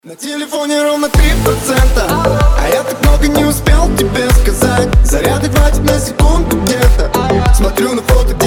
На телефоне ровно 3%, а я так много не успел тебе сказать. Заряда хватит на секунду где-то. Смотрю на фото.